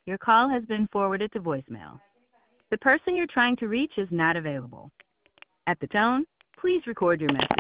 Your call has been forwarded to voicemail. The person you're trying to reach is not available. At the tone, please record your message.